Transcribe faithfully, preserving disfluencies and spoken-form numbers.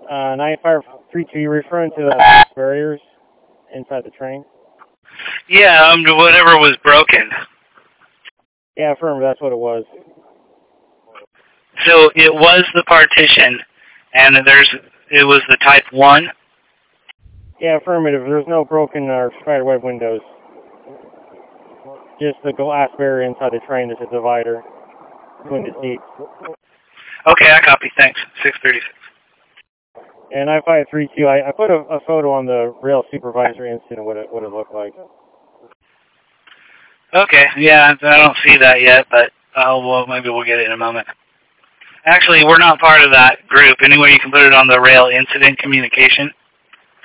Uh, nine five three two, you're referring to the barriers inside the train? Yeah, um, whatever was broken. Yeah, affirm, that's what it was. So it was the partition, and there's it was the type one? Yeah, affirmative. There's no broken or spiderweb windows. Just the glass barrier inside the train. There's a divider between the seats. Okay, I copy. Thanks. six thirty-six. And nine five three two, I, I put a, a photo on the rail supervisory incident, what it, what it looked like. Okay, yeah, I don't see that yet, but uh, well, maybe we'll get it in a moment. Actually, we're not part of that group. Anyway, you can put it on the rail incident communication.